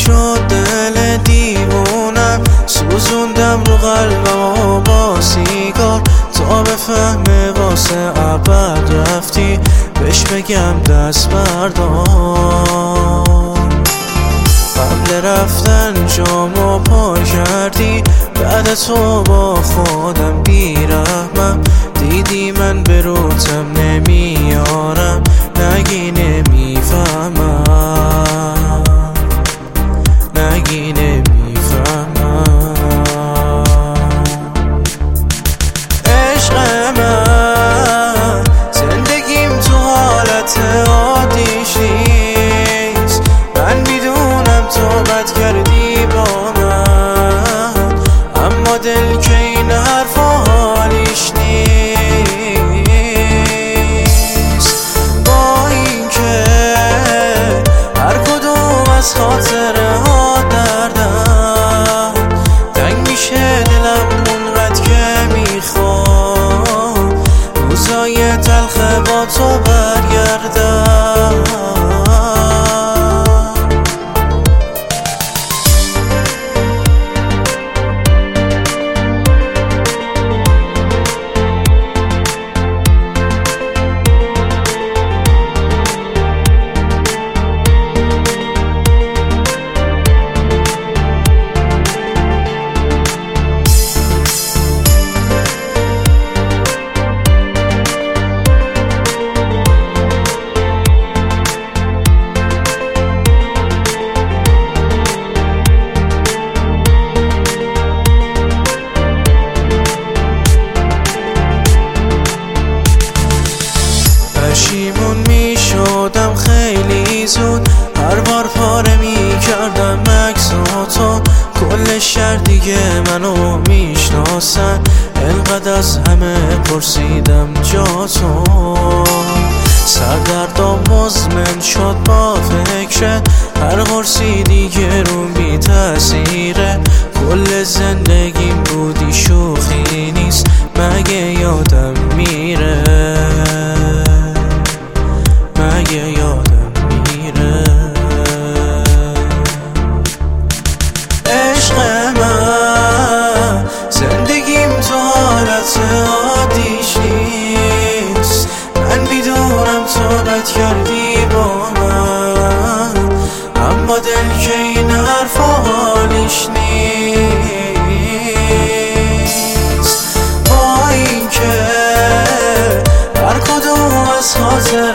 شد دل دیوونم، سوزوندم رو قلبم و با سیگار تا بفهمه واسه ابد رفتی، بهش بگم دست بردار. قبل رفتن جامو پر کردی، بعد تو با خودم بیرحمم، دیدی من به روتم نمیارم، نگی نمیفهمم، نگی نمیفهمم. عشق من زندگیم تو حالت عادیش نیست، من میدونم تو بد کردی با من، اما دل که این حرفا حالیش نیست. با این که هر کدوم از خاطره ها دردم، تنگ میشه دلم اونقدر که میخوام روزای تلخ با تو برگردم. پشیمون می شدم خیلی زود، هر بار پاره می کردم عکساتو، کل شهر دیگه منو میشناسن، انقدر از همه پرسیدم جاتو. سردردم مزمن شد با فکرت، هر قرصی دیگه رو بی تأثیره، کل زندگیم بودی شوخی نیست، مگه یادم میره، مگه یادم میره. عشق من زندگیم تو حالت عادیش نیست، من میدونم تو بد کردی با من، اما دل که این حرفا حالیش نیست. با این که هر کدوم از خاطر